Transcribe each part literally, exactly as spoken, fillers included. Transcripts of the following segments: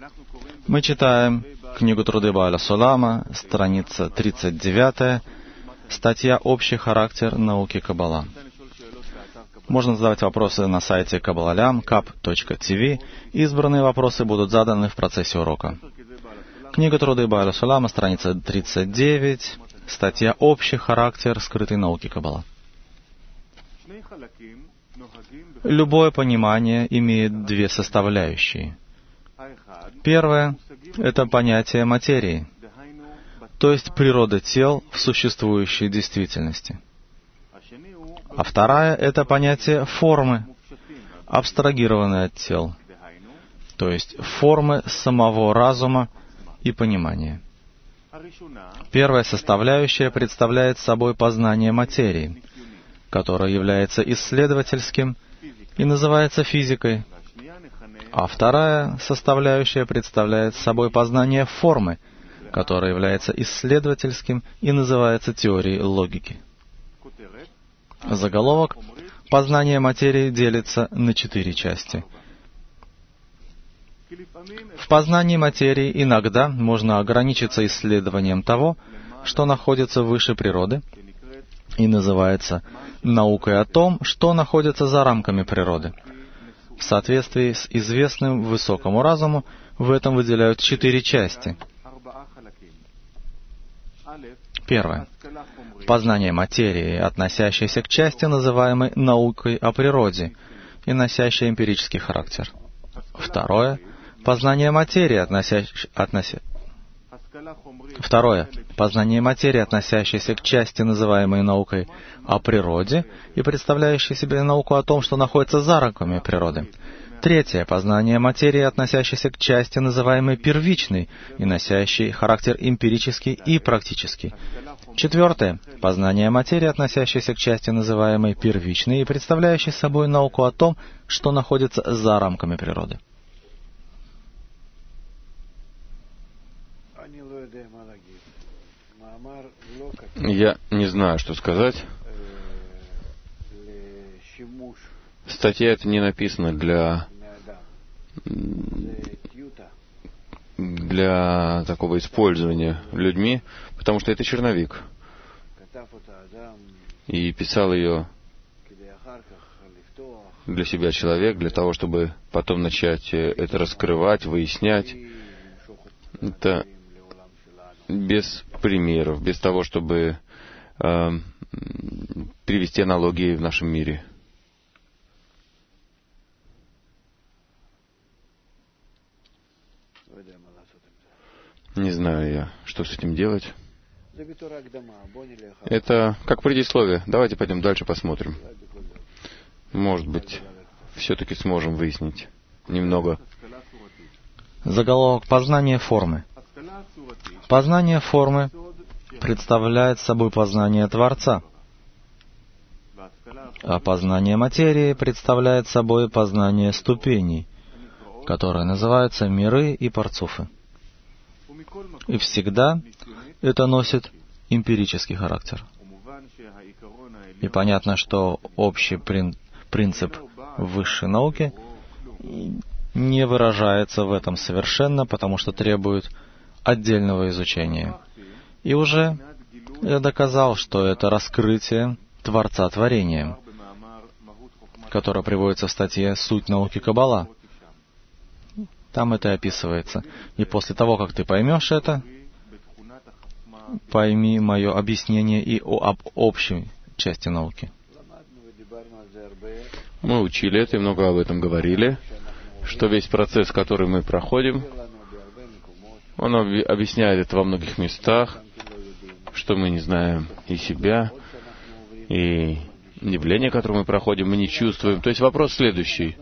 Мы читаем книгу Труды Бааля Сулама, страница тридцать девять, статья «Общий характер науки Каббала». Можно задавать вопросы на сайте каббалалям каб точка ти ви. Избранные вопросы будут заданы в процессе урока. Книга Труды Бааля Сулама, страница тридцать девять, статья «Общий характер скрытой науки Каббала». Любое понимание имеет две составляющие. Первое — это понятие материи, то есть природа тел в существующей действительности. А вторая — это понятие формы, абстрагированной от тел, то есть формы самого разума и понимания. Первая составляющая представляет собой познание материи, которое является исследовательским и называется физикой, а вторая составляющая представляет собой познание формы, которое является исследовательским и называется теорией логики. Заголовок: познание материи делится на четыре части. В познании материи иногда можно ограничиться исследованием того, что находится выше природы, и называется наукой о том, что находится за рамками природы. В соответствии с известным высокому разуму в этом выделяют четыре части. Первое. Познание материи, относящееся к части, называемой наукой о природе, и носящее эмпирический характер. Второе. Познание материи, относящееся... Относя... Второе. Познание материи, относящееся к части, называемой наукой о природе, и представляющей себе науку о том, что находится за рамками природы. Третье. Познание материи, относящееся к части, называемой первичной, и носящей характер эмпирический и практический. Четвертое. Познание материи, относящееся к части, называемой первичной, и представляющей собой науку о том, что находится за рамками природы. Я не знаю, что сказать. Статья эта не написана для для такого использования людьми, потому что это черновик. И писал ее для себя человек, для того, чтобы потом начать это раскрывать, выяснять. Это без примеров, без того, чтобы э, привести аналогии в нашем мире. Не знаю я, что с этим делать. Это как предисловие. Давайте пойдем дальше посмотрим. Может быть, все-таки сможем выяснить немного. Заголовок: познание формы. Познание формы представляет собой познание Творца, а познание материи представляет собой познание ступеней, которые называются миры и парцуфы. И всегда это носит эмпирический характер. И понятно, что общий прин- принцип высшей науки не выражается в этом совершенно, потому что требует отдельного изучения. И уже я доказал, что это раскрытие Творца творения, которое приводится в статье «Суть науки Каббала». Там это и описывается. И после того, как ты поймешь это, пойми мое объяснение и о, об общей части науки. Мы учили это и много об этом говорили, что весь процесс, который мы проходим, он объясняет это во многих местах, что мы не знаем и себя, и явления, которые мы проходим, мы не чувствуем. То есть вопрос следующий.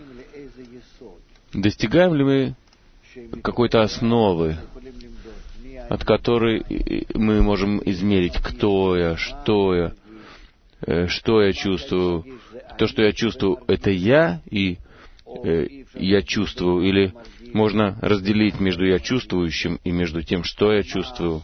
Достигаем ли мы какой-то основы, от которой мы можем измерить, кто я, что я, что я чувствую? То, что я чувствую, это я, и я чувствую, или можно разделить между я чувствующим и между тем, что я чувствую.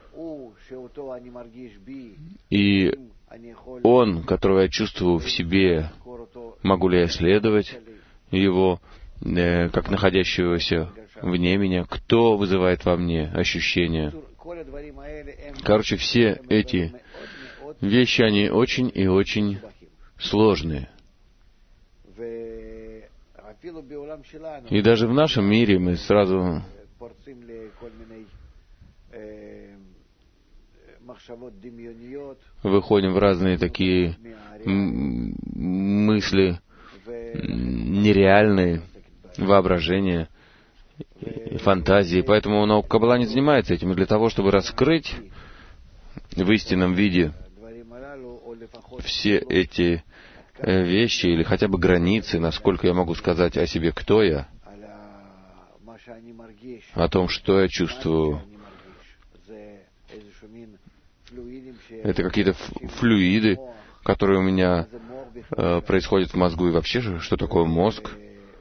И он, которого я чувствую в себе, могу ли я исследовать его, как находящегося вне меня, кто вызывает во мне ощущения. Короче, все эти вещи, они очень и очень сложные. И даже в нашем мире мы сразу выходим в разные такие мысли, нереальные, воображения, фантазии. Поэтому наука Каббала не занимается этим. И для того, чтобы раскрыть в истинном виде все эти вещи, или хотя бы границы, насколько я могу сказать о себе, кто я, о том, что я чувствую, это какие-то флюиды, которые у меня э, происходят в мозгу, и вообще, что такое мозг,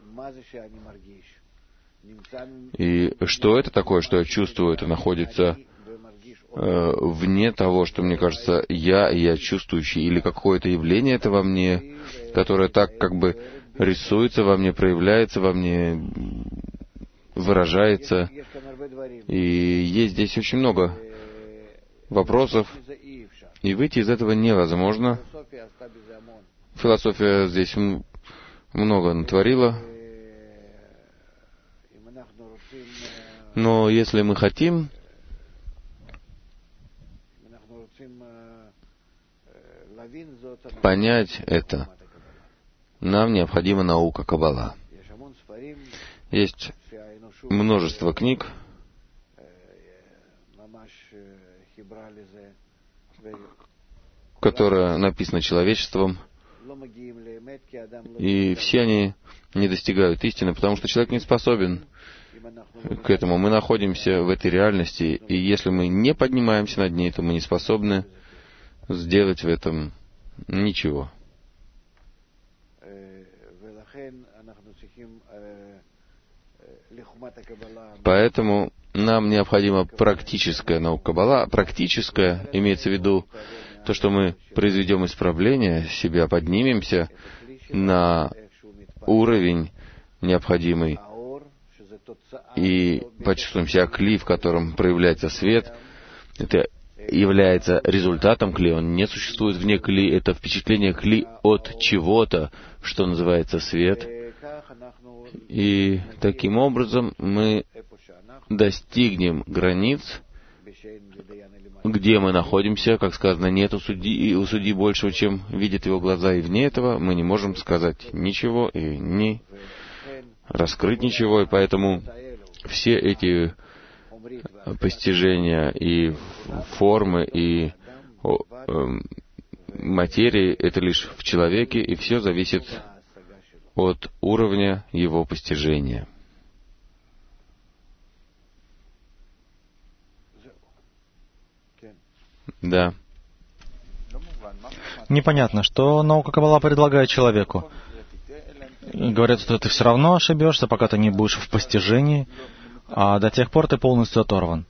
и что это такое, что я чувствую, это находится э, вне того, что, мне кажется, я и я чувствующий, или какое-то явление это во мне, которое так как бы рисуется во мне, проявляется во мне, выражается. И есть здесь очень много вопросов, и выйти из этого невозможно. Философия здесь много натворила. Но если мы хотим понять это, нам необходима наука Каббала. Есть множество книг, которая написана человечеством, и все они не достигают истины, потому что человек не способен к этому. Мы находимся в этой реальности, и если мы не поднимаемся над ней, то мы не способны сделать в этом ничего. Поэтому нам необходима практическая наука Каббала. Практическая имеется в виду то, что мы произведем исправление себя, поднимемся на уровень необходимый и почувствуем себя кли, в котором проявляется свет. Это является результатом кли, он не существует вне кли, это впечатление кли от чего-то, что называется свет. И таким образом мы достигнем границ, где мы находимся, как сказано, нет у судьи, у судьи большего, чем видят его глаза, и вне этого мы не можем сказать ничего и не раскрыть ничего, и поэтому все эти постижения и формы, и о, э, материи, это лишь в человеке, и все зависит от уровня его постижения. Да. Непонятно, что наука Каббала предлагает человеку. Говорят, что ты все равно ошибешься, пока ты не будешь в постижении, а до тех пор ты полностью оторван.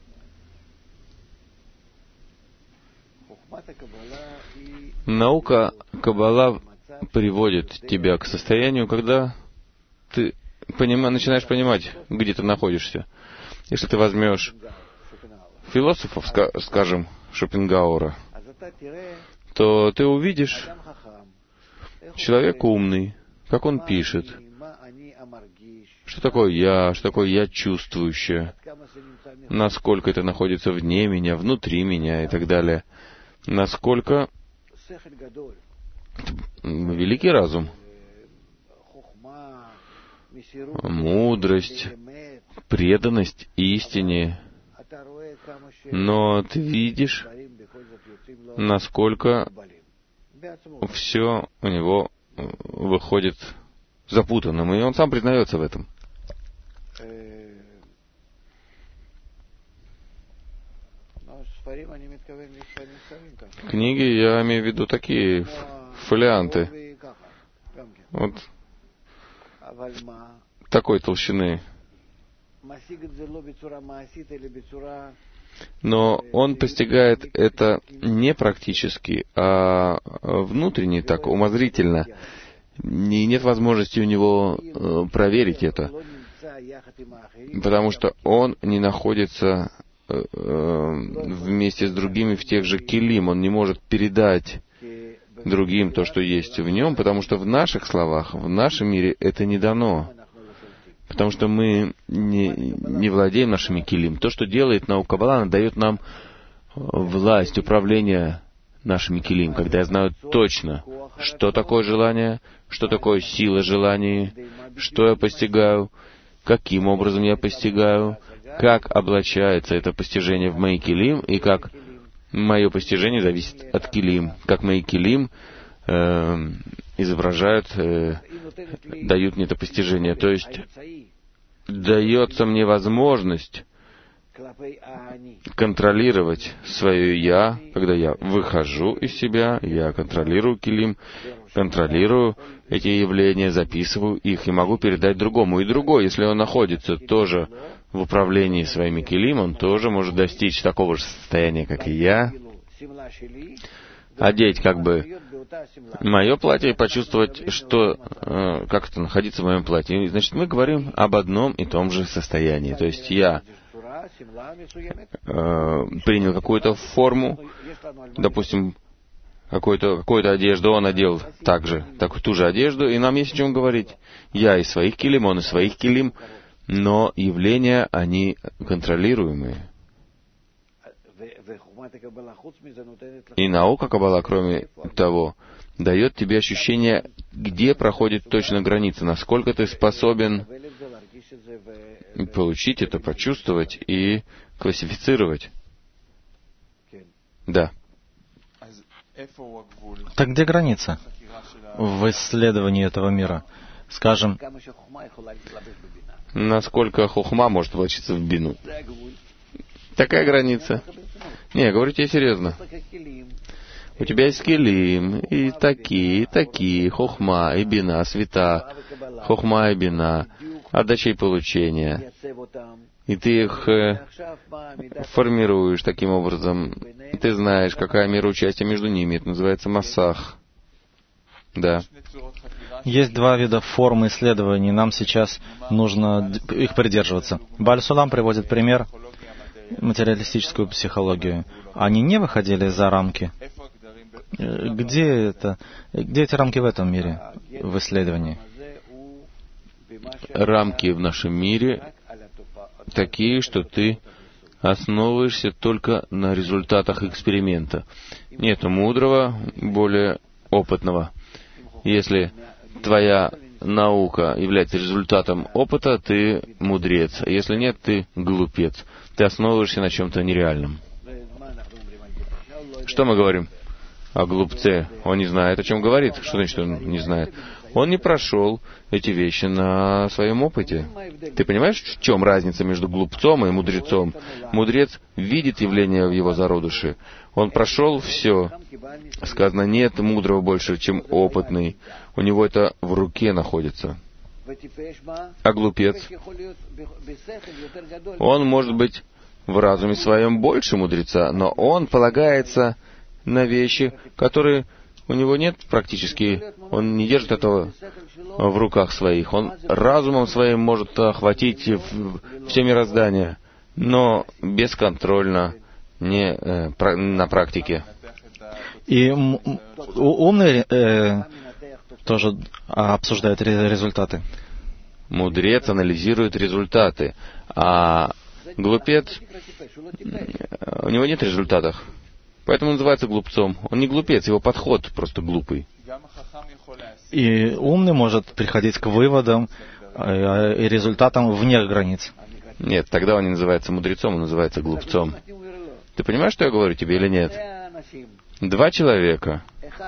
Наука Каббала приводит тебя к состоянию, когда ты понима, начинаешь понимать, где ты находишься. Если ты возьмешь философов, скажем, Шопенгауэра, то ты увидишь человек умный, как он пишет, что такое я, что такое я чувствующее, насколько это находится вне меня, внутри меня и так далее, насколько великий разум, мудрость, преданность истине. Но ты видишь, насколько все у него выходит запутанным, и он сам признается в этом. Книги, я имею в виду такие фолианты, вот такой толщины. Но он постигает это не практически, а внутренне, так, умозрительно. И нет возможности у него проверить это. потому что он не находится э, вместе с другими в тех же келим, он не может передать другим то, что есть в нем, потому что в наших словах, в нашем мире это не дано. Потому что мы не, не владеем нашими келим. То, что делает наука Каббала, она дает нам власть, управление нашими келим, когда я знаю точно, что такое желание, что такое сила желаний, что я постигаю, каким образом я постигаю, как облачается это постижение в мои келим, и как мое постижение зависит от келим, как мои келим э, изображают, э, дают мне это постижение. То есть дается мне возможность контролировать свое «я», когда я выхожу из себя, я контролирую келим, контролирую эти явления, записываю их и могу передать другому. И другой, если он находится тоже в управлении своими келим, он тоже может достичь такого же состояния, как и я, одеть как бы мое платье и почувствовать, что, э, как это находиться в моем платье. И, значит, мы говорим об одном и том же состоянии. То есть я э, принял какую-то форму, допустим, какую-то, какую-то одежду, он одел также, так, ту же одежду, и нам есть о чем говорить. Я из своих килим, он из своих килим, но явления, они контролируемые. И наука Каббала, кроме того, дает тебе ощущение, где проходит точно граница, насколько ты способен получить это, почувствовать и классифицировать. Да. Так где граница в исследовании этого мира? Скажем, насколько хохма может влачиться в бину? Такая граница. Не, я говорю тебе серьезно. У тебя есть келим, и такие, и такие, хохма, и бина, света, хохма и бина, отдача и получения. И ты их э, формируешь таким образом. Ты знаешь, какая мера участия между ними. Это называется массах. Да. Есть два вида форм исследований. Нам сейчас нужно их придерживаться. Бааль Сулам приводит пример материалистическую психологию. Они не выходили за рамки. Где это? Где эти рамки в этом мире, в исследовании? Рамки в нашем мире такие, что ты основываешься только на результатах эксперимента. Нет мудрого, более опытного. Если твоя наука является результатом опыта, ты мудрец. А если нет, ты глупец. Ты основываешься на чем-то нереальном. Что мы говорим о глупце? Он не знает, о чем говорит. Что значит, он не знает? Он не прошел эти вещи на своем опыте. Ты понимаешь, в чем разница между глупцом и мудрецом? Мудрец видит явление в его зародыше. Он прошел все. Сказано, нет мудрого больше, чем опытный. У него это в руке находится. А глупец? Он может быть в разуме своем больше мудреца, но он полагается на вещи, которые у него нет практически, он не держит этого в руках своих. Он разумом своим может охватить все мироздание, но бесконтрольно, не э, про, на практике. И умный э, тоже обсуждает результаты. Мудрец анализирует результаты, а глупец, у него нет результатов. Поэтому он называется глупцом. Он не глупец, его подход просто глупый. И умный может приходить к выводам и результатам вне границ. Нет, тогда он не называется мудрецом, он называется глупцом. Ты понимаешь, что я говорю тебе или нет? Два человека.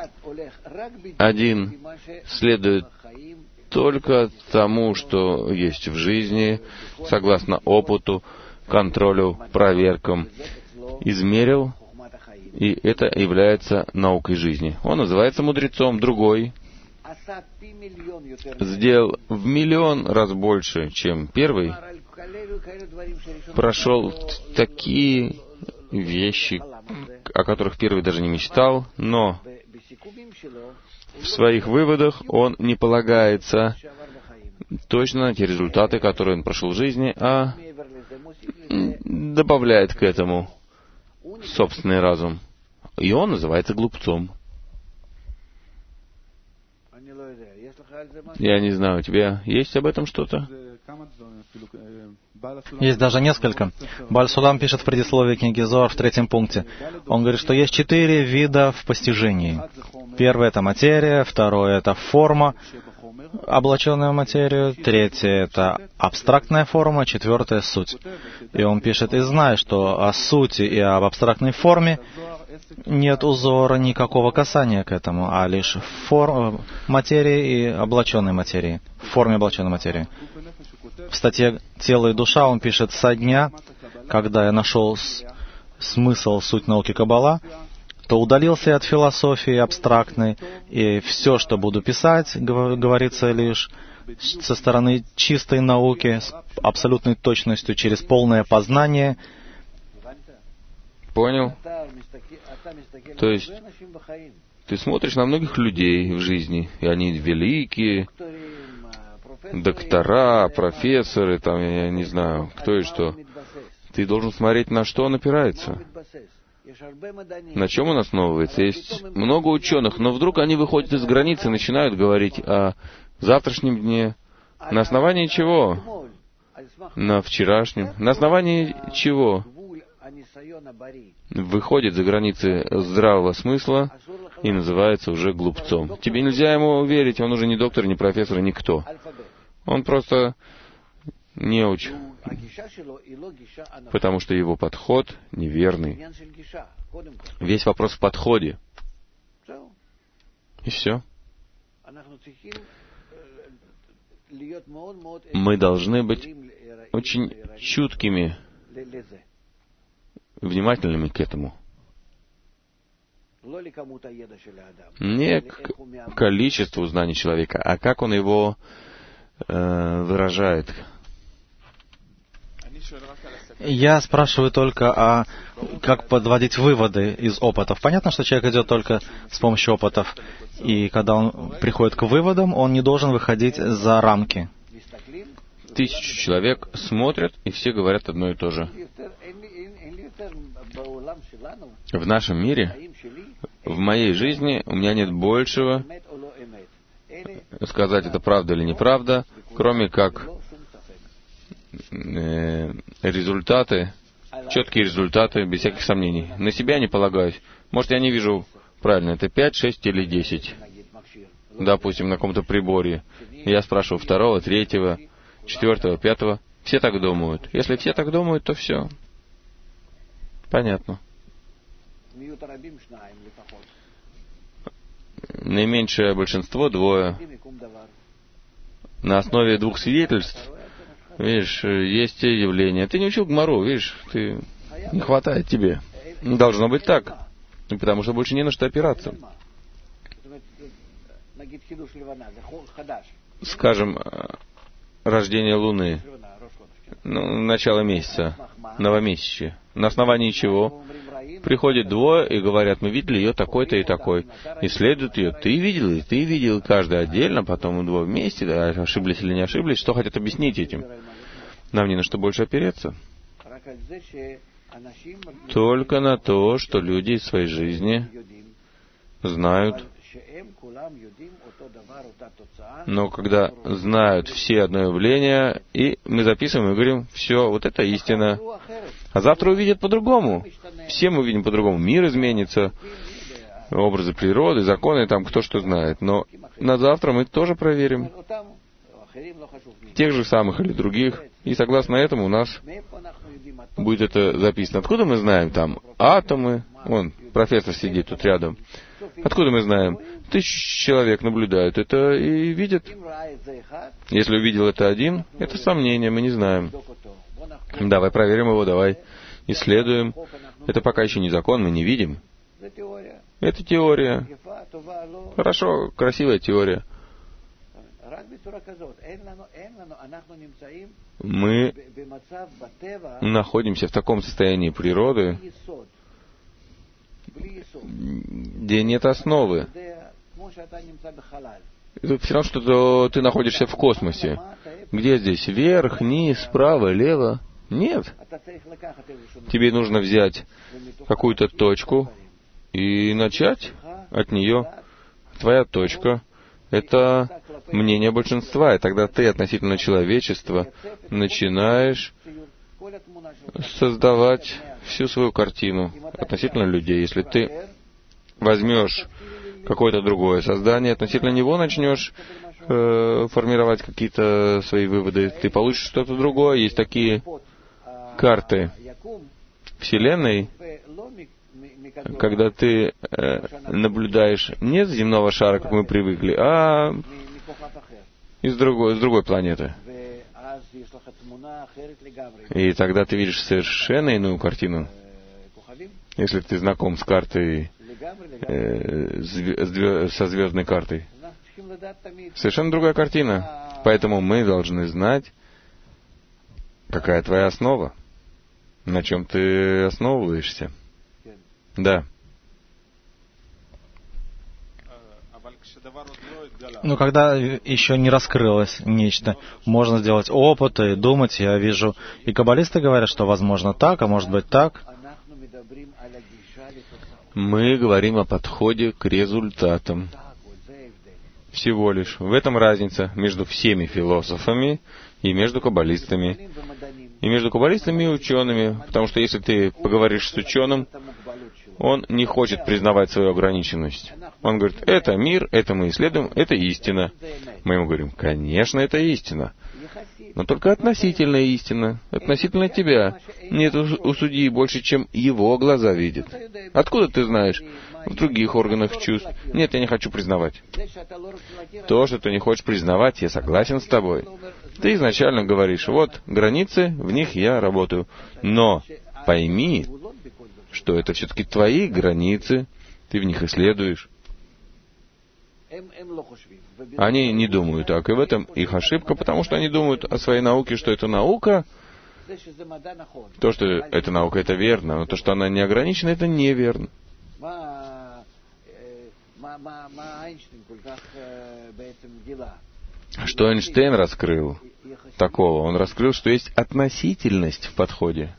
Один следует только тому, что есть в жизни, согласно опыту, контролю, проверкам, измерил, и это является наукой жизни. Он называется мудрецом. Другой сделал в миллион раз больше, чем первый, прошел такие вещи, о которых первый даже не мечтал, но в своих выводах он не полагается точно на те результаты, которые он прошел в жизни, а добавляет к этому собственный разум. И он называется глупцом. Я не знаю, у тебя есть об этом что-то? Есть даже несколько. Бааль Сулам пишет в предисловии книги Зоар в третьем пункте. Он говорит, что есть четыре вида в постижении. Первое — это материя, второе — это форма, облаченная в материю, третье — это абстрактная форма, четвертое — суть. И он пишет, и знай, что о сути и об абстрактной форме нет у Зоара никакого касания к этому, а лишь в фор... материи и облаченной материи, в форме облаченной материи. В статье «Тело и душа» он пишет, со дня, когда я нашел с... смысл, суть науки Каббала, то удалился я от философии абстрактной, и все, что буду писать, говорится лишь со стороны чистой науки, с абсолютной точностью, через полное познание. Понял? То есть, ты смотришь на многих людей в жизни, и они великие, доктора, профессоры, там, я не знаю, кто и что. Ты должен смотреть, на что он опирается. На чем он основывается? Есть много ученых, но вдруг они выходят из границы и начинают говорить о завтрашнем дне. На основании чего? На вчерашнем. На основании чего? Выходит за границы здравого смысла и называется уже глупцом. Тебе нельзя ему верить, он уже не доктор, не профессор, никто. Он просто неуч, потому что его подход неверный. Весь вопрос в подходе. И все. Мы должны быть очень чуткими, внимательными к этому. Не к количеству знаний человека, а как он его э, выражает. Я спрашиваю только, а как подводить выводы из опытов. Понятно, что человек идет только с помощью опытов, и когда он приходит к выводам, он не должен выходить за рамки. Тысячу человек смотрят, и все говорят одно и то же. В нашем мире, в моей жизни, у меня нет большего сказать, это правда или неправда, кроме как э, результаты, четкие результаты, без всяких сомнений. На себя не полагаюсь. Может, я не вижу правильно, это пять, шесть или десять. Допустим, на каком-то приборе. Я спрашиваю второго, третьего, четвертого, пятого. Все так думают. Если все так думают, то все. Понятно. Наименьшее большинство, двое. На основе двух свидетельств, видишь, есть те явления. Ты не учил Гмару, видишь, ты не хватает тебе. Должно быть так, потому что больше не на что опираться. Скажем, рождение Луны, ну, начало месяца, новомесячье. На основании чего? Приходят двое и говорят, мы видели ее такой-то и такой. Исследуют ее. Ты видел, и ты видел, каждый отдельно, потом двое вместе, да, ошиблись или не ошиблись. Что хотят объяснить этим? Нам не на что больше опереться. Только на то, что люди из своей жизни знают. Но когда знают все одно явление, и мы записываем и говорим, все, вот это истина. А завтра увидят по-другому. Все мы увидим по-другому. Мир изменится, образы природы, законы, там кто что знает. Но на завтра мы тоже проверим. Тех же самых или других. И согласно этому у нас будет это записано. Откуда мы знаем там атомы? Вон, профессор сидит тут рядом. Откуда мы знаем? Тысячи человек наблюдают это и видят. Если увидел это один, это сомнение, мы не знаем. Давай проверим его, давай исследуем. Это пока еще не закон, мы не видим. Это теория. Хорошо, красивая теория. Мы находимся в таком состоянии природы, где нет основы. Это все равно, что ты находишься в космосе. Где здесь вверх, низ, справа, лево? Нет. Тебе нужно взять какую-то точку и начать от нее. Твоя точка — это мнение большинства, и тогда ты относительно человечества начинаешь создавать всю свою картину относительно людей. Если ты возьмешь какое-то другое создание, относительно него начнешь э, формировать какие-то свои выводы, ты получишь что-то другое. Есть такие карты Вселенной, когда ты э, наблюдаешь не с земного шара, как мы привыкли, а из другой, с другой планеты. И тогда ты видишь совершенно иную картину. Если ты знаком с картой, э, звезд, со звездной картой. Совершенно другая картина. Поэтому мы должны знать, какая твоя основа, на чем ты основываешься. Да. Но когда еще не раскрылось нечто, можно сделать опыты, думать. Я вижу, и каббалисты говорят, что возможно так, а может быть так. Мы говорим о подходе к результатам. Всего лишь. В этом разница между всеми философами и между каббалистами. И между каббалистами и учеными. Потому что если ты поговоришь с ученым, он не хочет признавать свою ограниченность. Он говорит, это мир, это мы исследуем, это истина. Мы ему говорим, конечно, это истина. Но только относительная истина, относительно тебя. Нет у судьи больше, чем его глаза видят. Откуда ты знаешь? В других органах чувств. Нет, я не хочу признавать. То, что ты не хочешь признавать, я согласен с тобой. Ты изначально говоришь, вот, границы, в них я работаю. Но пойми, что это все-таки твои границы, ты в них исследуешь. Они не думают так, и в этом их ошибка, потому что они думают о своей науке, что это наука. То, что эта наука, это верно, но то, что она не ограничена, это неверно. Что Эйнштейн раскрыл такого? Он раскрыл, что есть относительность в подходе.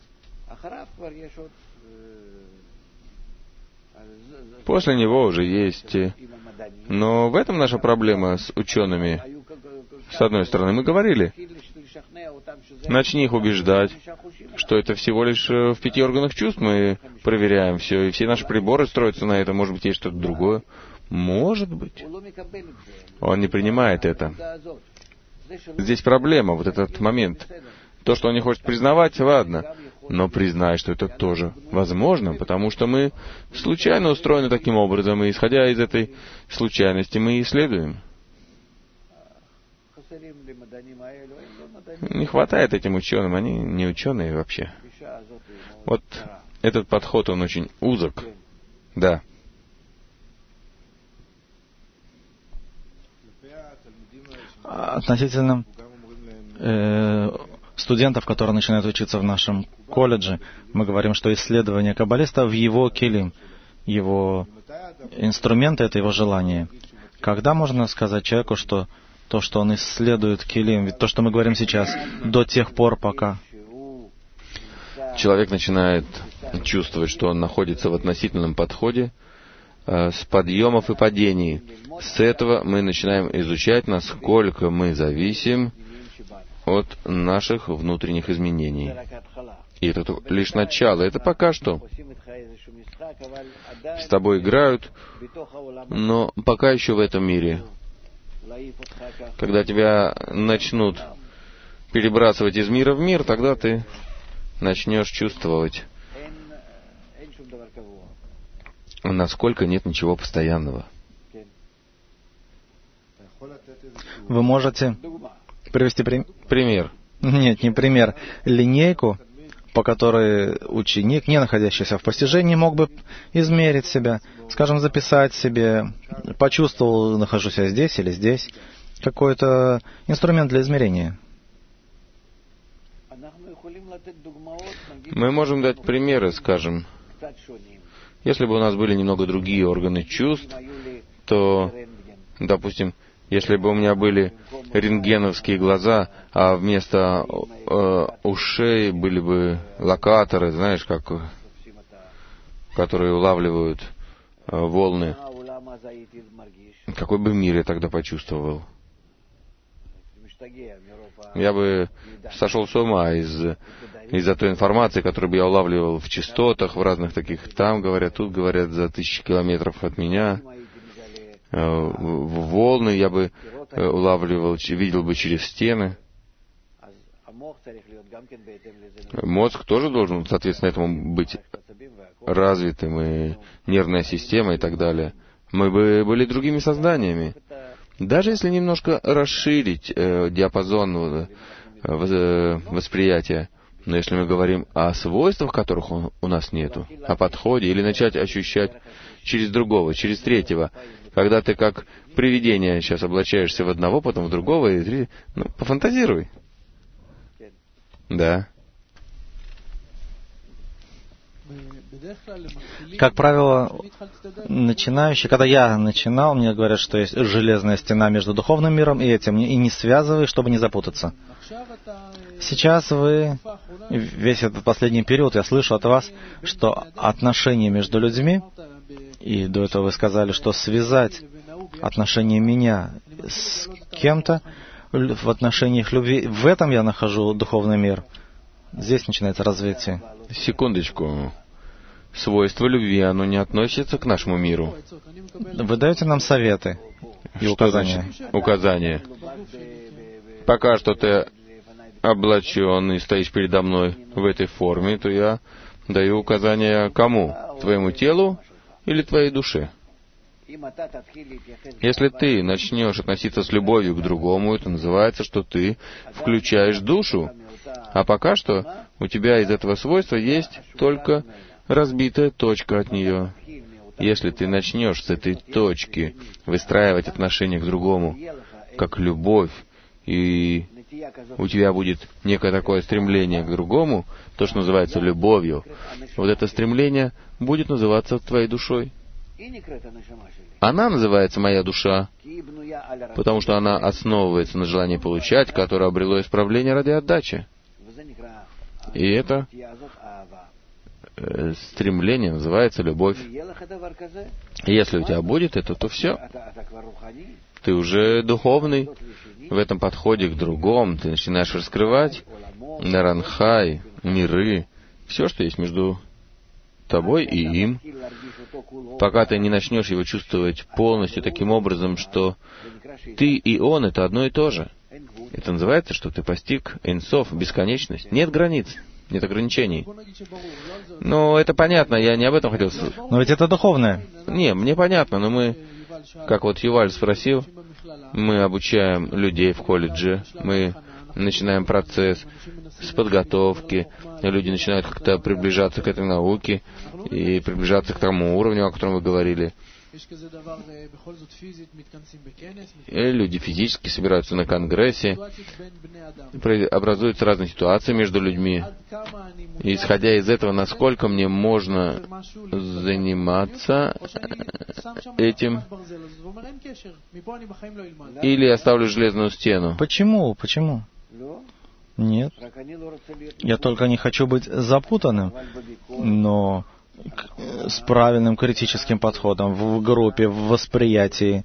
После него уже есть. Но в этом наша проблема с учеными. С одной стороны, мы говорили, начни их убеждать, что это всего лишь в пяти органах чувств мы проверяем все, и все наши приборы строятся на этом. Может быть, есть что-то другое? Может быть. Он не принимает это. Здесь проблема, вот этот момент. То, что он не хочет признавать, ладно. Но признай, что это тоже возможно, потому что мы случайно устроены таким образом, и исходя из этой случайности мы исследуем. Не хватает этим ученым, они не ученые вообще. Вот этот подход, он очень узок. Да. Относительно э, студентов, которые начинают учиться в нашем колледже, мы говорим, что исследование каббалиста в его келим, его инструменты — это его желание. Когда можно сказать человеку, что то, что он исследует келим, ведь то, что мы говорим сейчас, до тех пор, пока человек начинает чувствовать, что он находится в относительном подходе, э, с подъемов и падений. С этого мы начинаем изучать, насколько мы зависим от наших внутренних изменений. И это лишь начало. Это пока что. С тобой играют, но пока еще в этом мире. Когда тебя начнут перебрасывать из мира в мир, тогда ты начнешь чувствовать, насколько нет ничего постоянного. Вы можете привести при... пример? Нет, не пример. Линейку, по которой ученик, не находящийся в постижении, мог бы измерить себя, скажем, записать себе, почувствовал, нахожусь я здесь или здесь, какой-то инструмент для измерения. Мы можем дать примеры, скажем, если бы у нас были немного другие органы чувств, то, допустим, Если бы у меня были рентгеновские глаза, а вместо э, ушей были бы локаторы, знаешь, как, которые улавливают э, волны, какой бы мир я тогда почувствовал? Я бы сошел с ума из, из-за той информации, которую бы я улавливал в частотах, в разных таких, там говорят, тут говорят, за тысячи километров от меня. Волны я бы улавливал, видел бы через стены. Мозг тоже должен, соответственно, этому быть развитым, и нервная система и так далее. Мы бы были другими созданиями. Даже если немножко расширить э, диапазон э, восприятия, но если мы говорим о свойствах, которых он, у нас нету, о подходе, или начать ощущать через другого, через третьего, когда ты как привидение сейчас облачаешься в одного, потом в другого, и три... ну, пофантазируй. Да. Как правило, начинающие, когда я начинал, мне говорят, что есть железная стена между духовным миром и этим, и не связывай, чтобы не запутаться. Сейчас вы, весь этот последний период, я слышу от вас, что отношения между людьми, и до этого вы сказали, что связать отношения меня с кем-то в отношениях любви, в этом я нахожу духовный мир. Здесь начинается развитие. Секундочку. Свойство любви, оно не относится к нашему миру. Вы даете нам советы и что указания. Значит? Указания. Пока что ты облачен и стоишь передо мной в этой форме, то я даю указания кому? Твоему телу или твоей душе? Если ты начнешь относиться с любовью к другому, это называется, что ты включаешь душу. А пока что у тебя из этого свойства есть только разбитая точка от нее. Если ты начнешь с этой точки выстраивать отношение к другому, как любовь, и у тебя будет некое такое стремление к другому, то, что называется любовью, вот это стремление будет называться твоей душой. Она называется «моя душа», потому что она основывается на желании получать, которое обрело исправление ради отдачи. И это э, стремление называется любовь. И если у тебя будет это, то все. Ты уже духовный в этом подходе к другому. Ты начинаешь раскрывать наранхай, миры, все, что есть между тобой и им, пока ты не начнешь его чувствовать полностью таким образом, что ты и он — это одно и то же. Это называется, что ты постиг Эйн-Соф, бесконечность. Нет границ, нет ограничений. Ну, это понятно, я не об этом хотел... Но ведь это духовное. Не, мне понятно, но мы, как вот Юваль спросил, мы обучаем людей в колледже, мы начинаем процесс с подготовки, люди начинают как-то приближаться к этой науке и приближаться к тому уровню, о котором вы говорили. И люди физически собираются на конгрессе, образуются разные ситуации между людьми. И исходя из этого, насколько мне можно заниматься этим, или я ставлю железную стену? Почему? Почему? Нет. Я только не хочу быть запутанным, но с правильным критическим подходом в группе, в восприятии,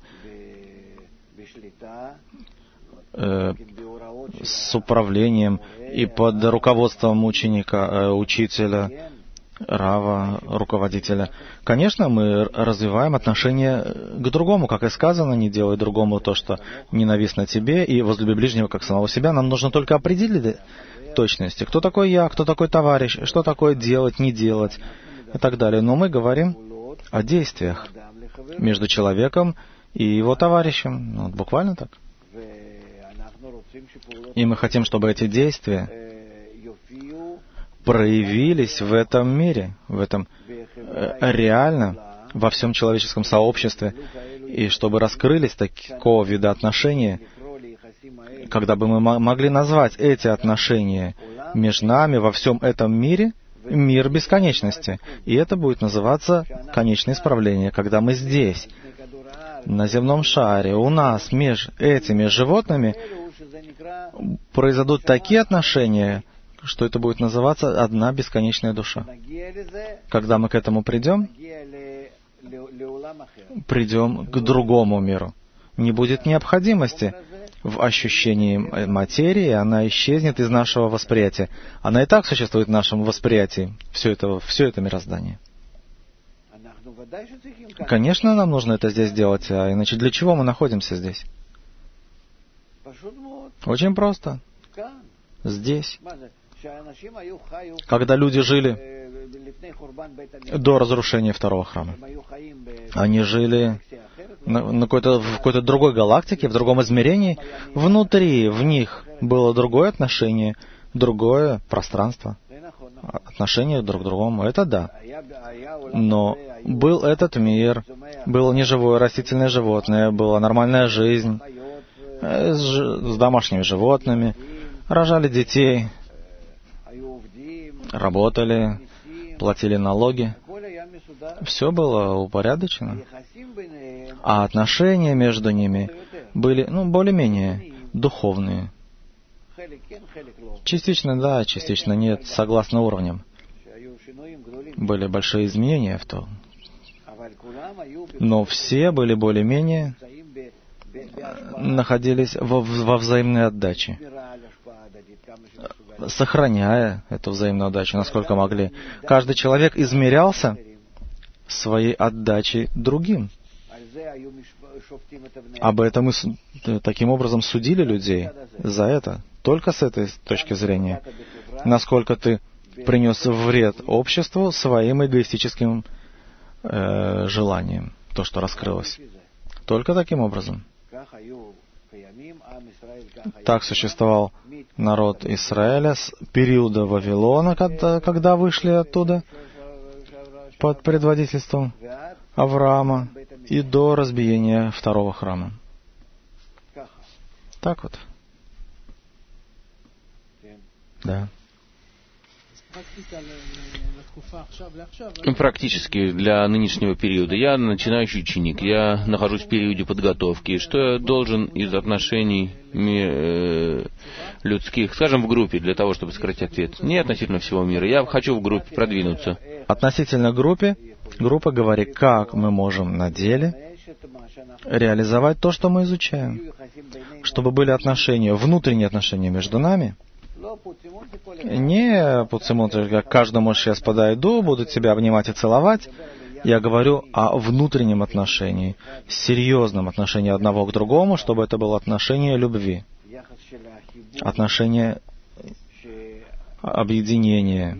э, с управлением и под руководством ученика, э, учителя, рава, руководителя. Конечно, мы развиваем отношение к другому, как и сказано, не делай другому то, что ненавистно тебе, и возлюби ближнего, как самого себя. Нам нужно только определить точности, кто такой я, кто такой товарищ, что такое делать, не делать и так далее. Но мы говорим о действиях между человеком и его товарищем. Ну, буквально так. И мы хотим, чтобы эти действия проявились в этом мире, в этом э, реально, во всем человеческом сообществе, и чтобы раскрылись такого вида отношения, когда бы мы могли назвать эти отношения между нами во всем этом мире мир бесконечности. И это будет называться конечное исправление, когда мы здесь. на земном шаре, у нас между этими животными произойдут такие отношения, что это будет называться одна бесконечная душа. Когда мы к этому придем, придем к другому миру. Не будет необходимости в ощущении материи, она исчезнет из нашего восприятия. Она и так существует в нашем восприятии, все это, все это мироздание. Конечно, нам нужно это здесь делать, а иначе для чего мы находимся здесь? Очень просто. Здесь. Когда люди жили до разрушения второго храма, они жили на, на какой-то, в какой-то другой галактике, в другом измерении. Внутри, в них было другое отношение, другое пространство. Отношение друг к другому, это да. Но был этот мир, было неживое растительное животное, была нормальная жизнь с, с домашними животными, рожали детей, работали, платили налоги. Все было упорядочено. А отношения между ними были, ну, более-менее духовные. Частично да, частично нет, согласно уровням. Были большие изменения в том. Но все были более-менее находились во, во взаимной отдаче, сохраняя эту взаимную отдачу, насколько могли. Каждый человек измерялся своей отдачей другим. Об этом мы таким образом судили людей за это. Только с этой точки зрения. Насколько ты принес вред обществу своим эгоистическим э, желанием, то, что раскрылось. Только таким образом. Так существовал народ Израиля с периода Вавилона, когда, когда вышли оттуда под предводительством Авраама, и до разбиения второго храма. Так вот. Да. Практически для нынешнего периода. Я начинающий ученик, я нахожусь в периоде подготовки. Что я должен из отношений э, людских, скажем, в группе, для того, чтобы скрыть ответ? Не относительно всего мира. Я хочу в группе продвинуться. Относительно группе, группа говорит, как мы можем на деле реализовать то, что мы изучаем. Чтобы были отношения, внутренние отношения между нами. Не пуцимонты, как каждому сейчас подойду, буду тебя обнимать и целовать. Я говорю о внутреннем отношении, серьезном отношении одного к другому, чтобы это было отношение любви, отношение объединения,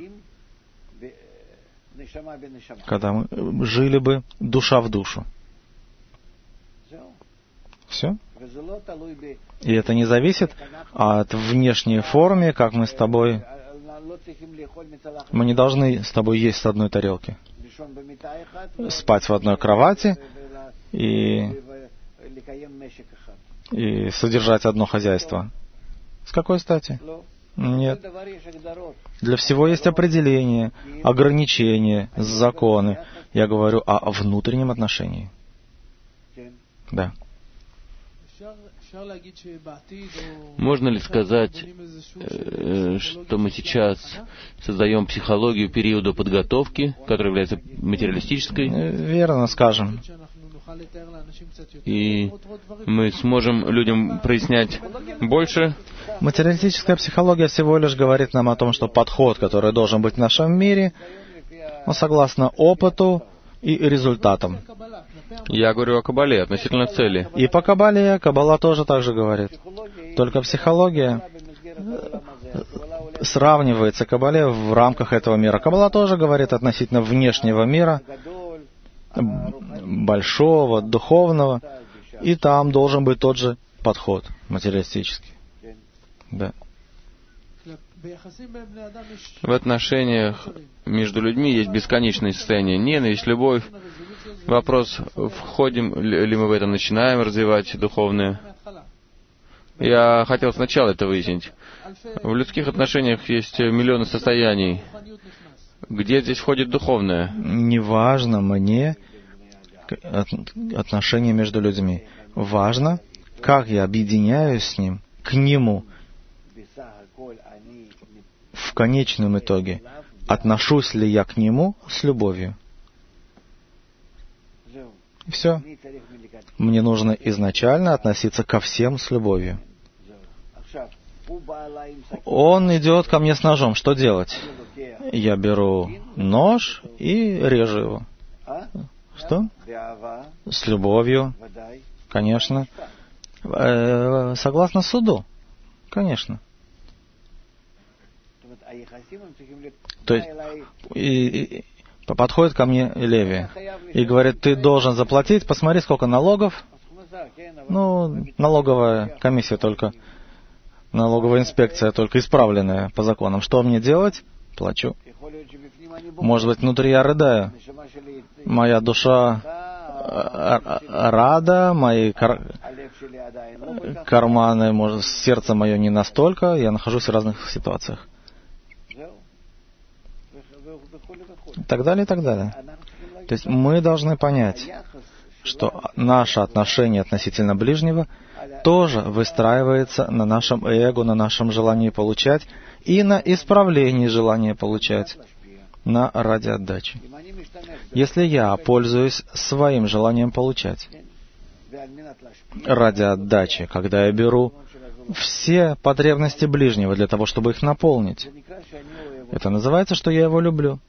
когда мы жили бы душа в душу. Все? И это не зависит от внешней формы, как мы с тобой... Мы не должны с тобой есть с одной тарелки, спать в одной кровати и, и содержать одно хозяйство. С какой стати? Нет. Для всего есть определение, ограничения, законы. Я говорю о внутреннем отношении. Да. Можно ли сказать, что мы сейчас создаем психологию периода подготовки, которая является материалистической? Верно, скажем. И мы сможем людям прояснять больше? Материалистическая психология всего лишь говорит нам о том, что подход, который должен быть в нашем мире, он согласно опыту и результатам. Я говорю о Каббале, относительно цели. И по Каббале Каббала тоже так же говорит. Только психология сравнивается Каббале в рамках этого мира. Каббала тоже говорит относительно внешнего мира, большого, духовного, и там должен быть тот же подход материалистический. Да. В отношениях между людьми есть бесконечные состояния. Ненависть, любовь. Вопрос, входим ли мы в это, начинаем развивать духовное. Я хотел сначала это выяснить. В людских отношениях есть миллионы состояний. Где здесь входит духовное? Неважно мне, отношения между людьми. Важно, как я объединяюсь с Ним, к Нему. В конечном итоге, отношусь ли я к Нему с любовью. И все. Мне нужно изначально относиться ко всем с любовью. Он идет ко мне с ножом. Что делать? Я беру нож и режу его. Что? С любовью. Конечно. Э, согласно суду. Конечно. То есть, и, и, подходит ко мне Леви и говорит, ты должен заплатить, посмотри, сколько налогов. Ну, налоговая комиссия только, налоговая инспекция только исправленная по законам. Что мне делать? Плачу. Может быть, внутри я рыдаю. Моя душа рада, мои кар... карманы, может, сердце мое не настолько, я нахожусь в разных ситуациях. И так далее, и так далее. То есть мы должны понять, что наше отношение относительно ближнего тоже выстраивается на нашем эго, на нашем желании получать и на исправлении желания получать, на ради отдачи. Если я пользуюсь своим желанием получать ради отдачи, когда я беру все потребности ближнего для того, чтобы их наполнить, это называется, что я его люблю.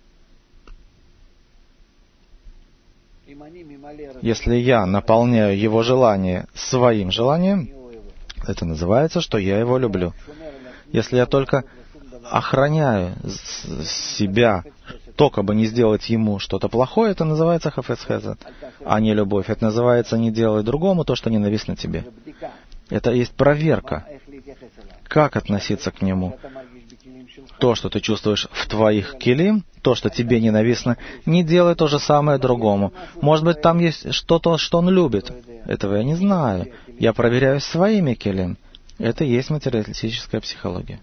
Если я наполняю его желание своим желанием, это называется, что я его люблю. Если я только охраняю себя, только бы не сделать ему что-то плохое, это называется хафец хесед, а не любовь. Это называется не делай другому то, что ненавистно тебе. Это есть проверка, как относиться к нему. То, что ты чувствуешь в твоих келим, то, что тебе ненавистно, не делай то же самое другому. Может быть, там есть что-то, что он любит. Этого я не знаю. Я проверяю своими келим. Это и есть материалистическая психология.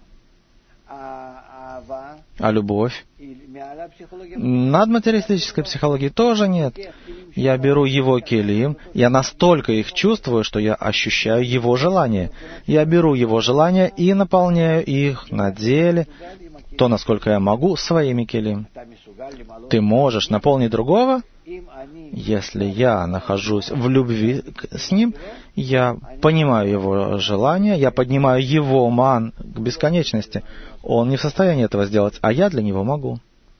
А любовь? Над материалистической психологией тоже нет. Я беру его келим, я настолько их чувствую, что я ощущаю его желание. Я беру его желания и наполняю их на деле, то, насколько я могу, своими келим. Ты можешь наполнить другого? Если я нахожусь в любви с ним, я понимаю его желание, я поднимаю его ман к бесконечности. Он не в состоянии этого сделать, а я для него могу.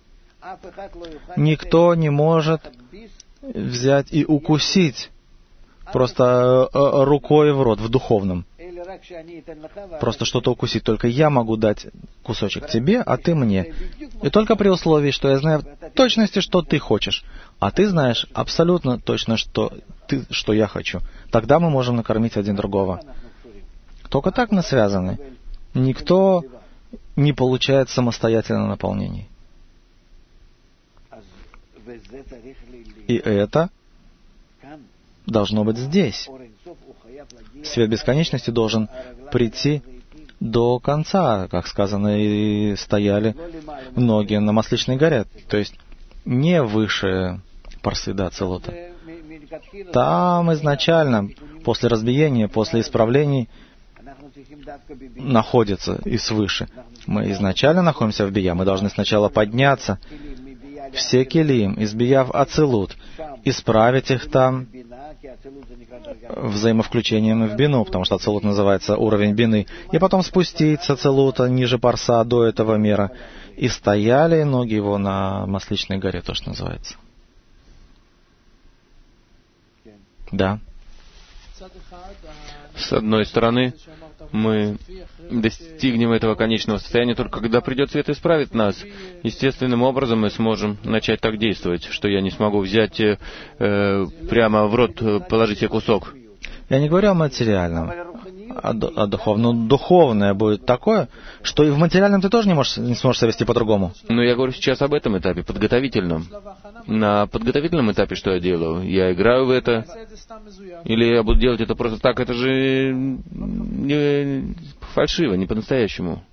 Никто не может взять и укусить просто рукой в рот, в духовном. Просто что-то укусить. Только я могу дать кусочек тебе, а ты мне. И только при условии, что я знаю в точности, что ты хочешь, а ты знаешь абсолютно точно, что, ты, что я хочу. Тогда мы можем накормить один другого. Только так мы связаны. Никто не получает самостоятельно наполнений. И это должно быть здесь. Свет бесконечности должен прийти до конца, как сказано, и стояли многие на Масличной горе. То есть не выше Парсида Ацилута. Там изначально, после разбиения, после исправлений, находится и свыше. Мы изначально находимся в Бия. Мы должны сначала подняться, все келим, избияв Ацилут, исправить их там взаимовключением в бину, потому что Ацилут называется уровень бины, и потом спустить с Ацилута ниже Парса до этого мира. И стояли ноги его на Масличной горе, то, что называется. Да. С одной стороны, мы достигнем этого конечного состояния только когда придет свет и исправит нас. Естественным образом мы сможем начать так действовать, что я не смогу взять э, прямо в рот, положить себе кусок. Я не говорю о материальном, а, о духовном. Духовное будет такое, что и в материальном ты тоже не, можешь, не сможешь себя вести по-другому. Но я говорю сейчас об этом этапе, подготовительном. На подготовительном этапе что я делаю? Я играю в это? Или я буду делать это просто так? Это же не фальшиво, не по-настоящему.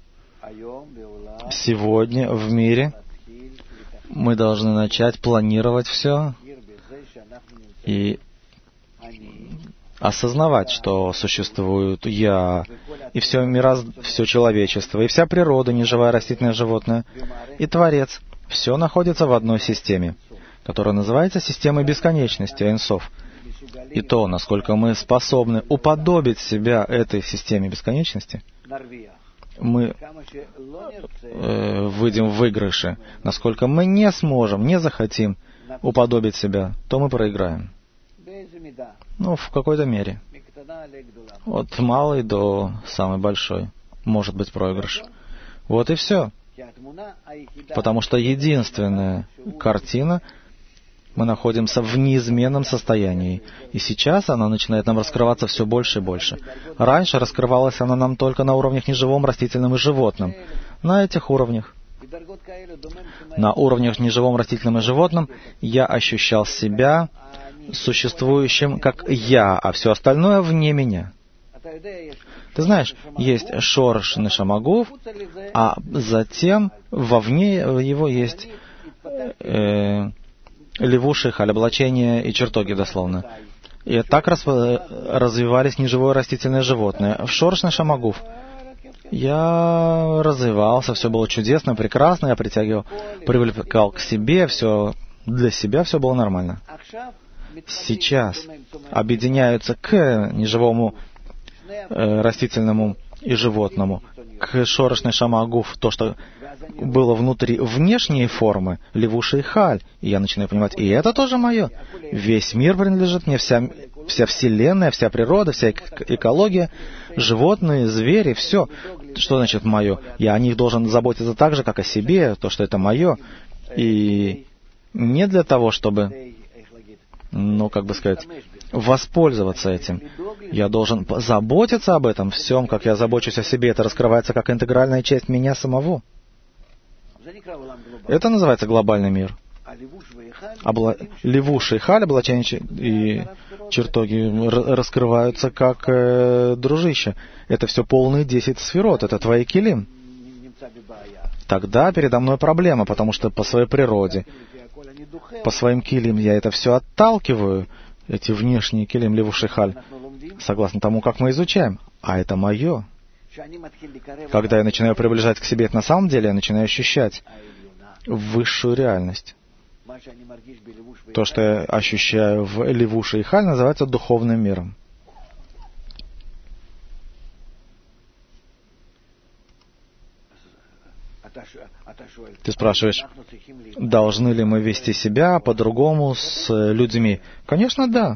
Сегодня в мире мы должны начать планировать все и осознавать, что существует я, и все, мираз... все человечество, и вся природа, неживая, растительное, животное, и Творец. Все находится в одной системе, которая называется системой бесконечности, Эйн-Соф. И то, насколько мы способны уподобить себя этой системе бесконечности, мы э, выйдем в выигрыше. Насколько мы не сможем, не захотим уподобить себя, то мы проиграем. Ну, в какой-то мере. От малой до самой большой может быть проигрыш. Вот и все. Потому что единственная картина, мы находимся в неизменном состоянии. И сейчас она начинает нам раскрываться все больше и больше. Раньше раскрывалась она нам только на уровнях неживом, растительном и животном. На этих уровнях. На уровнях неживом, растительном и животном я ощущал себя существующим как я, а все остальное вне меня. Ты знаешь, есть Шореш Нешама-Гуф, а затем вовне его есть э, левуши, халь, облачение и чертоги, дословно. И так раз, развивались неживое растительное животное. В Шореш Нешама-Гуф я развивался, все было чудесно, прекрасно, я притягивал, привлекал к себе, все для себя, все было нормально. Сейчас объединяются к неживому э, растительному и животному, к Шореш Нешама-Гуф, то, что было внутри внешней формы, левуши и халь. И я начинаю понимать, и это тоже мое. Весь мир принадлежит мне, вся, вся вселенная, вся природа, вся экология, животные, звери, все. Что значит мое? Я о них должен заботиться так же, как о себе, то, что это мое. И не для того, чтобы, ну, как бы сказать, воспользоваться этим. Я должен заботиться об этом всем, как я забочусь о себе. Это раскрывается как интегральная часть меня самого. Это называется глобальный мир. Обла... Левуши и халь, облачение и чертоги раскрываются как э, дружище. Это все полные десять сферот. Это твои килим. Тогда передо мной проблема, потому что по своей природе, по своим килим я это все отталкиваю, эти внешние килим, левуши и халь, согласно тому, как мы изучаем. А это мое. Когда я начинаю приближать к себе это на самом деле, я начинаю ощущать высшую реальность. То, что я ощущаю в левуше и халь, называется духовным миром. Ты спрашиваешь, должны ли мы вести себя по-другому с людьми? Конечно, да.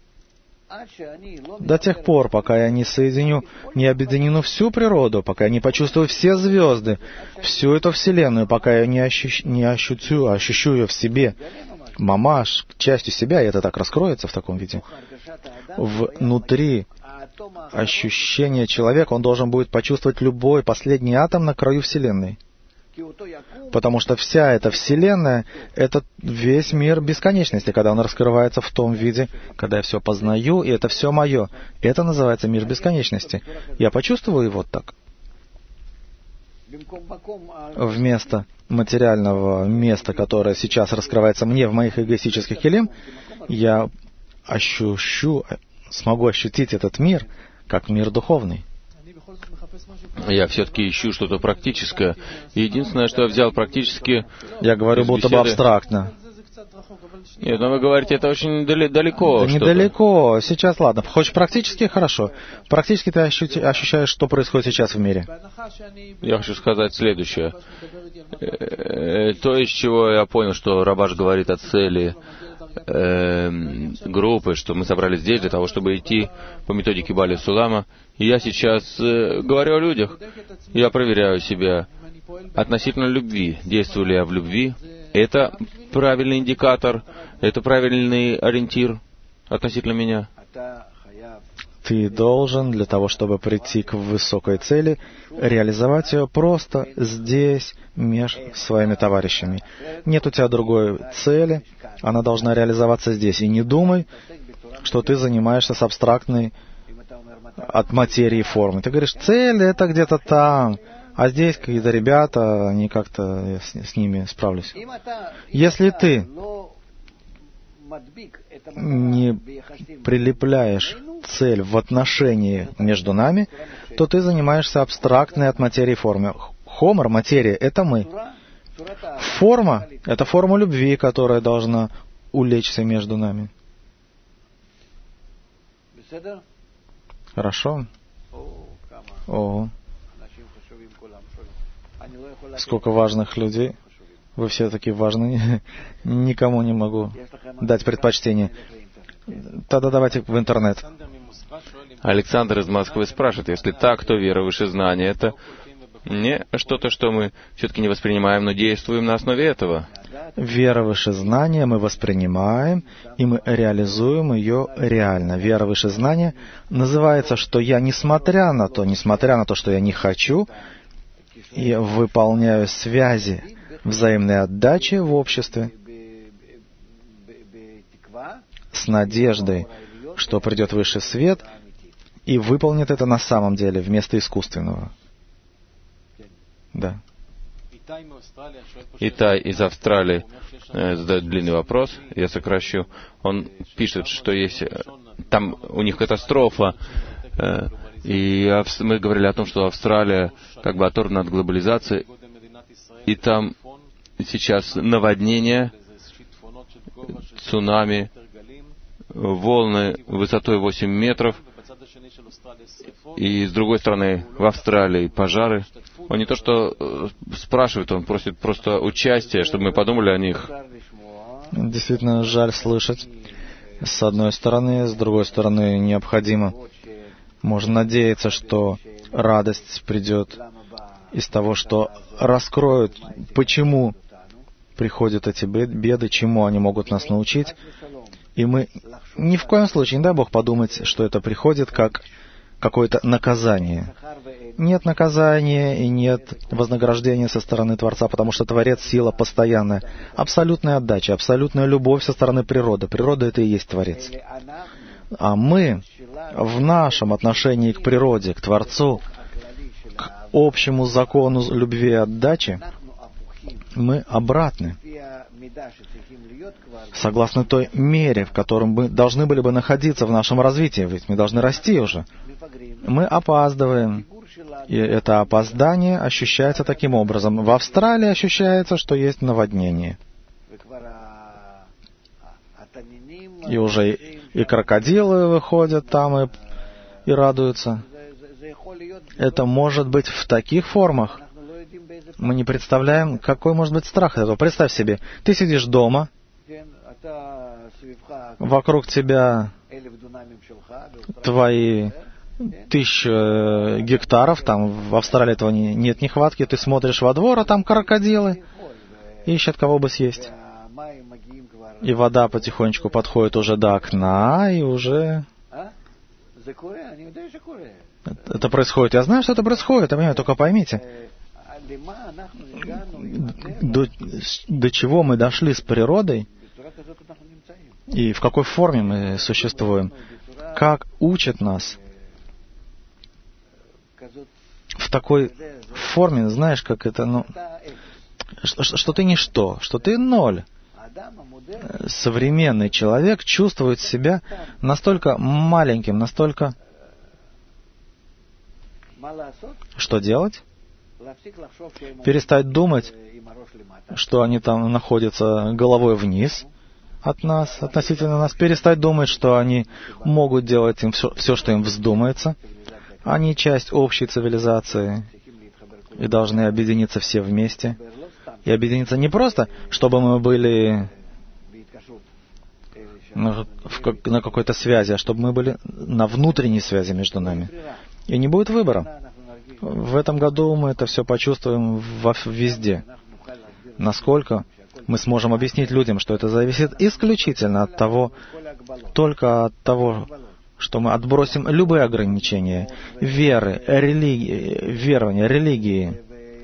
До тех пор, пока я не соединю, не объединю всю природу, пока я не почувствую все звезды, всю эту вселенную, пока я не, ощущ, не ощутю, ощущу ее в себе, мамаш, частью себя, и это так раскроется в таком виде. Внутри ощущения человека он должен будет почувствовать любой последний атом на краю вселенной. Потому что вся эта вселенная — это весь мир бесконечности, когда он раскрывается в том виде, когда я все познаю, и это все мое. Это называется мир бесконечности. Я почувствую его так. Вместо материального места, которое сейчас раскрывается мне в моих эгоистических килим, я ощущу, смогу ощутить этот мир как мир духовный. Я все-таки ищу что-то практическое. Единственное, что я взял практически... Я говорю будто бы абстрактно. Нет, но вы говорите, это очень далеко. Да недалеко. Сейчас, ладно. Хочешь практически? Хорошо. Практически ты ощути, ощущаешь, что происходит сейчас в мире. Я хочу сказать следующее. То, из чего я понял, что Рабаш говорит о цели э, группы, что мы собрались здесь для того, чтобы идти по методике Бали Сулама. И я сейчас э, говорю о людях. Я проверяю себя относительно любви. Действую ли я в любви? Это правильный индикатор, это правильный ориентир относительно меня. Ты должен, для того, чтобы прийти к высокой цели, реализовать ее просто здесь, между своими товарищами. Нет у тебя другой цели, она должна реализоваться здесь. И не думай, что ты занимаешься с абстрактной от материи формы. Ты говоришь, цель это где-то там, а здесь какие-то ребята, они как-то, я с, с ними справлюсь. Если ты не прилепляешь цель в отношении между нами, то ты занимаешься абстрактной от материи формой. Хомер, материя — это мы. Форма — это форма любви, которая должна улечься между нами. Хорошо? О, сколько важных людей. Вы все такие важные. Никому не могу дать предпочтение. Тогда давайте в интернет. Александр из Москвы спрашивает, если так, то вера выше знания — это не что-то, что мы все-таки не воспринимаем, но действуем на основе этого. Вера выше знания мы воспринимаем, и мы реализуем ее реально. Вера выше знания называется, что я, несмотря на то, несмотря на то, что я не хочу, я выполняю связи взаимной отдачи в обществе с надеждой, что придет высший свет и выполнит это на самом деле вместо искусственного. Да. Итай из Австралии э, задает длинный вопрос, я сокращу. Он пишет, что есть там у них катастрофа, э, и мы говорили о том, что Австралия как бы оторвана от глобализации, и там сейчас наводнение, цунами, волны высотой восемь метров, и с другой стороны в Австралии пожары. Он не то что спрашивает, он просит просто участия, чтобы мы подумали о них. Действительно жаль слышать. С одной стороны, с другой стороны необходимо. Можно надеяться, что радость придет из того, что раскроют, почему приходят эти беды, чему они могут нас научить. И мы ни в коем случае, не дай Бог подумать, что это приходит как какое-то наказание. Нет наказания и нет вознаграждения со стороны Творца, потому что Творец — сила постоянная. Абсолютная отдача, абсолютная любовь со стороны природы. Природа — это и есть Творец. А мы в нашем отношении к природе, к Творцу, к общему закону любви и отдачи, мы обратны. Согласно той мере, в которой мы должны были бы находиться в нашем развитии, ведь мы должны расти уже. Мы опаздываем, и это опоздание ощущается таким образом. В Австралии ощущается, что есть наводнение. И уже и крокодилы выходят там и, и радуются. Это может быть в таких формах. Мы не представляем, какой может быть страх этого. Представь себе, ты сидишь дома, вокруг тебя твои тысячи гектаров, там в Австралии этого не, нет нехватки, ты смотришь во двор, а там крокодилы ищут, кого бы съесть. И вода потихонечку подходит уже до окна, и уже... Это происходит. Я знаю, что это происходит, я понимаю, только поймите. До, до чего мы дошли с природой, и в какой форме мы существуем, как учат нас в такой форме, знаешь, как это, ну, что, что ты ничто, что ты ноль. Современный человек чувствует себя настолько маленьким, настолько... Что делать? Перестать думать, что они там находятся головой вниз от нас, относительно нас. Перестать думать, что они могут делать им все, все, что им вздумается. Они часть общей цивилизации и должны объединиться все вместе. И объединиться не просто, чтобы мы были на, в, на какой-то связи, а чтобы мы были на внутренней связи между нами. И не будет выбора. В этом году мы это все почувствуем во, везде. Насколько мы сможем объяснить людям, что это зависит исключительно от того, только от того, что мы отбросим любые ограничения веры, религии, верования, религии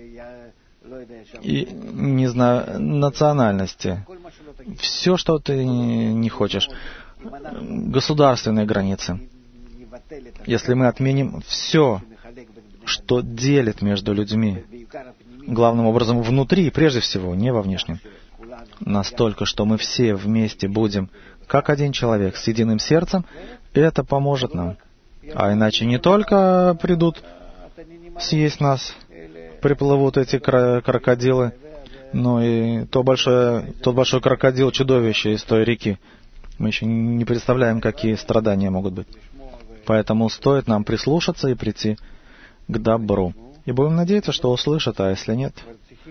и, не знаю, национальности. Все, что ты не хочешь. Государственные границы. Если мы отменим все, что делит между людьми, главным образом внутри, прежде всего, не во внешнем. настолько, что мы все вместе будем как один человек с единым сердцем, это поможет нам. А иначе не только придут съесть нас, приплывут эти крокодилы, но и то большое, тот большой крокодил, чудовище из той реки. Мы еще не представляем, какие страдания могут быть. Поэтому стоит нам прислушаться и прийти к добру. И будем надеяться, что услышат, а если нет.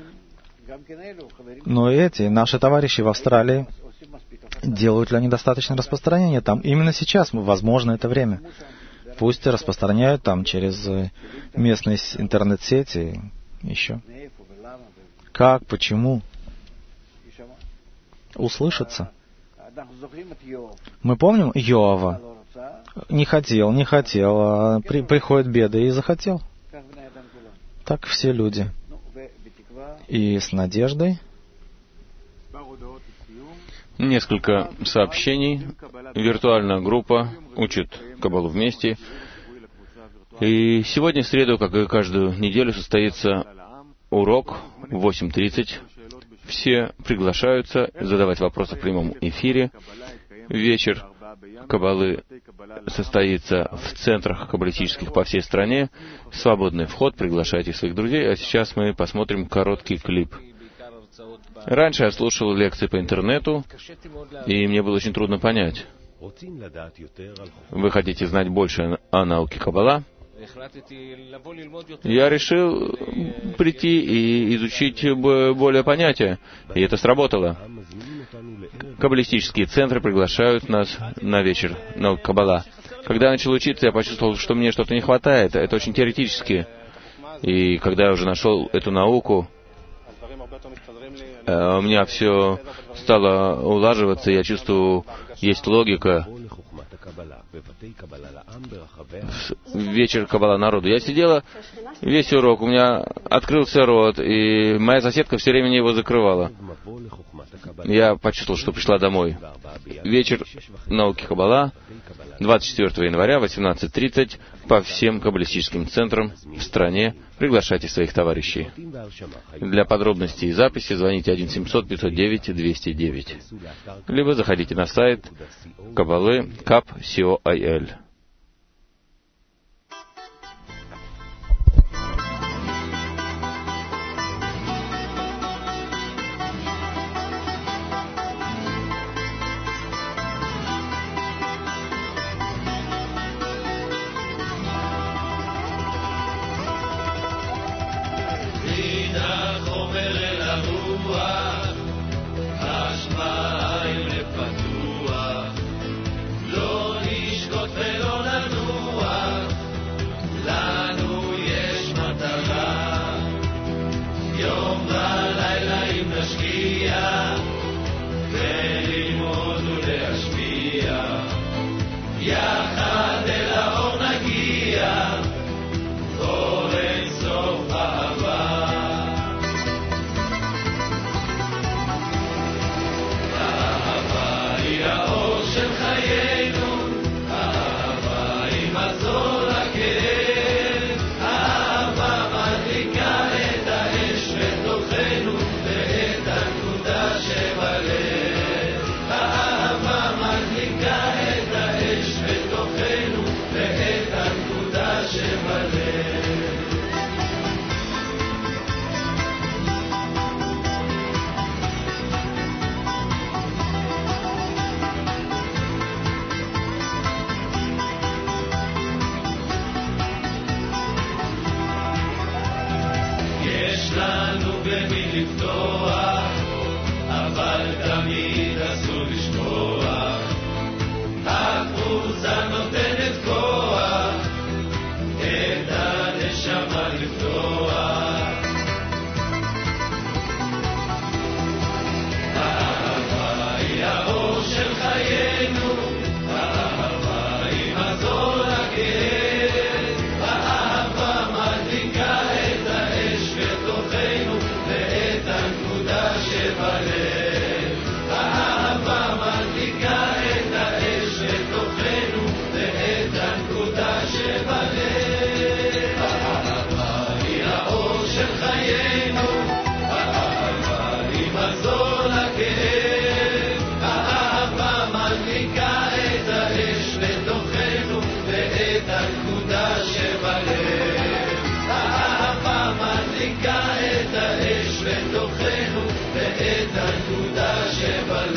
Но эти, наши товарищи в Австралии, делают ли они достаточно распространения там? Именно сейчас, возможно, это время. Пусть распространяют там через местные интернет-сети еще. Как, почему? Услышаться. Мы помним Йоава? Не хотел, не хотел, а при, приходят беды и захотел. Так все люди. И с надеждой. Несколько сообщений. Виртуальная группа учит Каббалу вместе. И сегодня, в среду, как и каждую неделю, состоится урок в восемь тридцать. Все приглашаются задавать вопросы в прямом эфире. Вечер Каббалы состоится в центрах каббалистических по всей стране. Свободный вход, приглашайте своих друзей. А сейчас мы посмотрим короткий клип. Раньше я слушал лекции по интернету, и мне было очень трудно понять. Вы хотите знать больше о науке Каббала? Я решил прийти и изучить более понятия, и это сработало. Каббалистические центры приглашают нас на вечер науки Каббала. Когда я начал учиться, я почувствовал, что мне что-то не хватает. Это очень теоретически. И когда я уже нашел эту науку, у меня все стало улаживаться, я чувствую, есть логика. Вечер Каббала народу. Я сидела весь урок, у меня открылся рот, и моя соседка все время его закрывала. Я почувствовал, что пришла домой. Вечер науки Каббала, двадцать четвёртого января, восемнадцать тридцать, по всем каббалистическим центрам в стране. Приглашайте своих товарищей. Для подробностей и записи звоните один семьсот пятьсот девять двести девять. Либо заходите на сайт Каббалы кап точка ком. ואת הנקודה שבלב